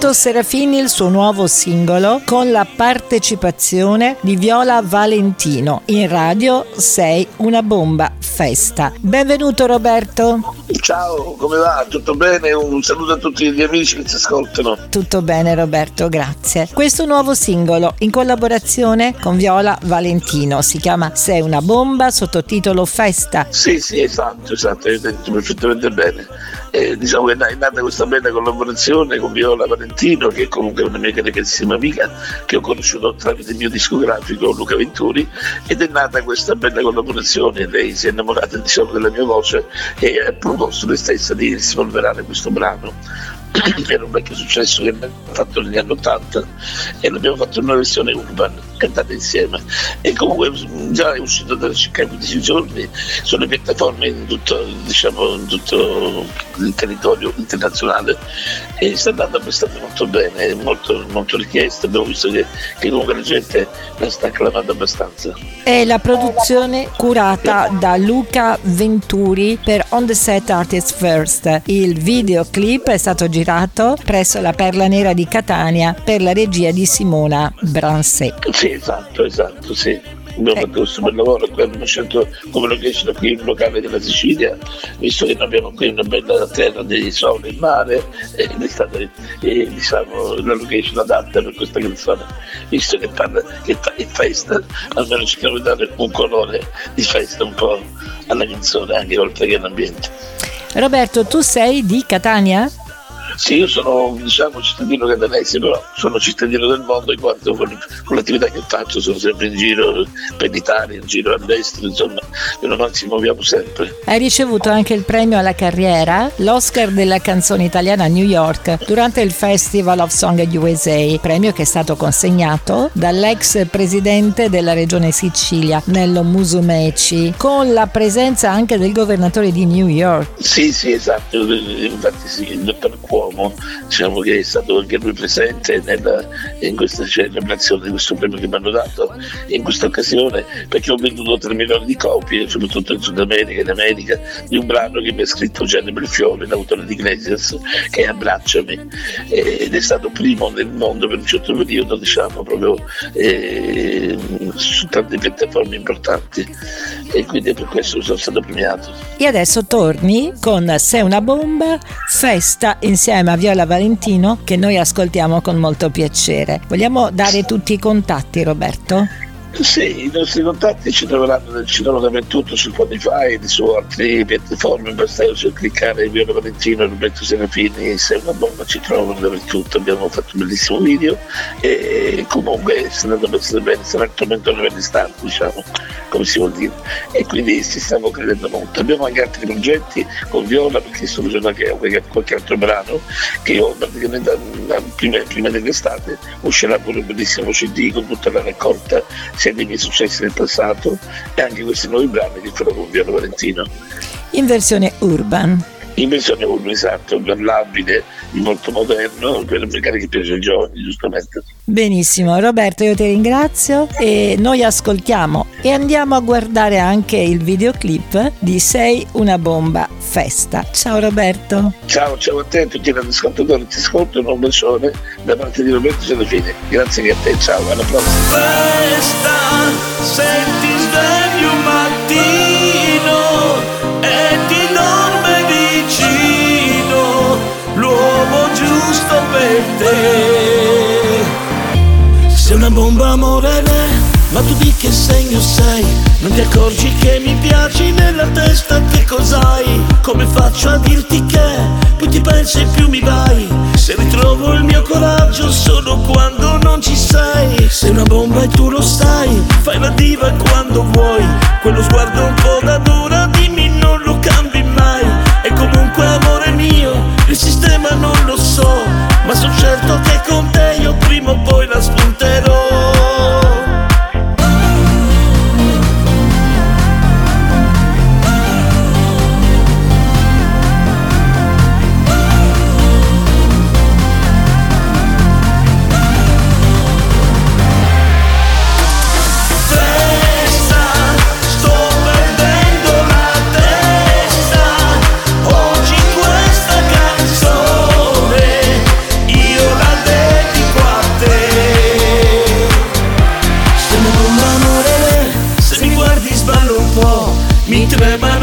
Roberto Serafini, il suo nuovo singolo con la partecipazione di Viola Valentino. In radio Sei una bomba, festa. Benvenuto Roberto. Ciao, come va? Tutto bene? Un saluto a tutti gli amici che ci ascoltano. Tutto bene Roberto, grazie. Questo nuovo singolo in collaborazione con Viola Valentino si chiama Sei una bomba, sottotitolo Festa. Sì, esatto, hai detto perfettamente bene. Diciamo che è nata questa bella collaborazione con Viola Valentino, che è comunque una mia carissima amica che ho conosciuto tramite il mio discografico Luca Venturi, ed è nata questa bella collaborazione. Lei si è innamorata della mia voce e ha proposto lei stessa di spolverare questo brano. Era un vecchio successo che abbiamo fatto negli anni '80 e l'abbiamo fatto in una versione urban cantata insieme, e comunque già è uscito da circa 15 giorni sulle piattaforme in tutto il territorio internazionale e sta andando abbastanza molto bene, molto richiesta. Abbiamo visto che comunque la gente la sta acclamando abbastanza. È la produzione curata da Luca Venturi per On The Set Artists First. Il videoclip è stato girato presso la Perla Nera di Catania per la regia di Simona Brancet. Sì, esatto, sì. Abbiamo fatto questo bel lavoro, qui abbiamo scelto come location qui un locale della Sicilia, visto che noi abbiamo qui una bella terra di sole e mare, ed è stata la location adatta per questa canzone, visto che parla che è festa, almeno cerchiamo di dare un colore di festa un po' alla canzone, anche oltre che all'ambiente. Roberto, tu sei di Catania? Sì, io sono cittadino catanese, però sono cittadino del mondo in quanto con l'attività che faccio sono sempre in giro per l'Italia, in giro all'estero, insomma, noi ci muoviamo sempre. Hai ricevuto anche il premio alla carriera, l'Oscar della canzone italiana a New York durante il Festival of Song USA, premio che è stato consegnato dall'ex presidente della regione Sicilia, Nello Musumeci, con la presenza anche del governatore di New York. Sì, esatto, infatti sì, il dottor Cuomo, diciamo che è stato anche lui presente in questa celebrazione di questo premio che mi hanno dato in questa occasione, perché ho venduto 3 milioni di copie, soprattutto in Sud America e in America, di un brano che mi ha scritto Gianni Belfiore, l'autore di Iglesias, che è Abbracciami, ed è stato primo nel mondo per un certo periodo, diciamo, proprio su tante piattaforme importanti, e quindi per questo sono stato premiato. E adesso torni con Sei una bomba, festa insieme a Viola Valentino, che noi ascoltiamo con molto piacere. Vogliamo dare tutti i contatti, Roberto? Sì, i nostri contatti ci trovano dappertutto, su Spotify e su altre piattaforme, basta cliccare Viola Valentino, Roberto Serafini, Sei una bomba, ci trovano dappertutto. Abbiamo fatto un bellissimo video e comunque sta andando abbastanza bene, sta attualmente a livelli start, diciamo, come si vuol dire, e quindi ci stiamo credendo molto. Abbiamo anche altri progetti con Viola, perché sto facendo anche qualche altro brano che io praticamente prima dell'estate uscirà pure un bellissimo CD con tutta la raccolta sia dei miei successi nel passato e anche questi nuovi brani che farò con Viola Valentino. In versione urban. In versione urban, esatto, ballabile, molto moderno, per magari che piace ai giovani, giustamente. Benissimo, Roberto, io ti ringrazio e noi ascoltiamo e andiamo a guardare anche il videoclip di Sei una bomba, festa. Ciao Roberto. Ciao a te, a tutti gli ascoltatori, ti ascoltano, un bacione da parte di Roberto Serafini. Grazie a te, ciao, alla prossima. Festa, senti svegli un mattino e ti dorme vicino l'uomo giusto per te. Sei una bomba amore, ma tu di che segno sei? Non ti accorgi che mi piaci nella testa, che cos'hai? Come faccio a dirti che più ti pensi e più mi vai? Se ritrovo il mio coraggio solo quando non ci sei. Sei una bomba e tu lo sai, fai la diva quando vuoi. Quello sguardo un po' da dura, dimmi non lo cambi mai. E comunque amore mio, il sistema non lo so, ma sono certo che con te io prima o poi la spunterò. Festa, sto perdendo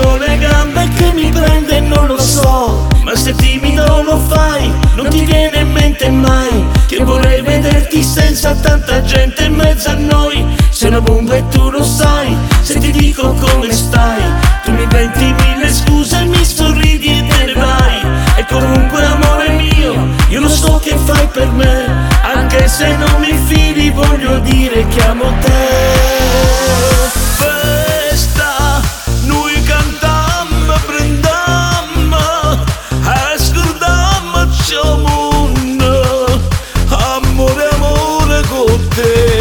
ho le gambe che mi prende, non lo so. Ma se timido lo fai, non ti viene in mente mai che vorrei vederti senza tanta gente in mezzo a noi. Sei una bomba e tu lo sai, se ti dico come stai, tu mi inventi mille scuse, mi sorridi e te ne vai. E comunque amore mio, io lo so che fai per me, anche se non mi fidi voglio dire che amo te. Festa, noi cantammo, prendammo e scordiamoci mondo, amore, amore con te.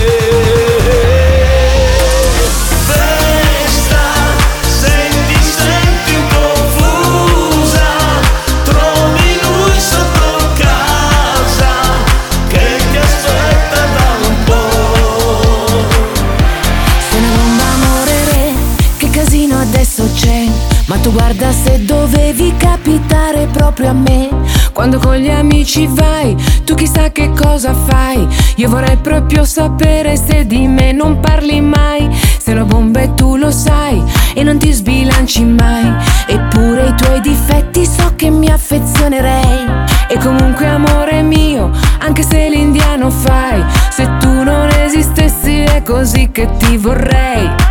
Ma tu guarda se dovevi capitare proprio a me, quando con gli amici vai, tu chissà che cosa fai. Io vorrei proprio sapere se di me non parli mai. Sei una bomba e tu lo sai e non ti sbilanci mai. Eppure i tuoi difetti so che mi affezionerei. E comunque amore mio, anche se l'indiano fai, se tu non esistessi è così che ti vorrei.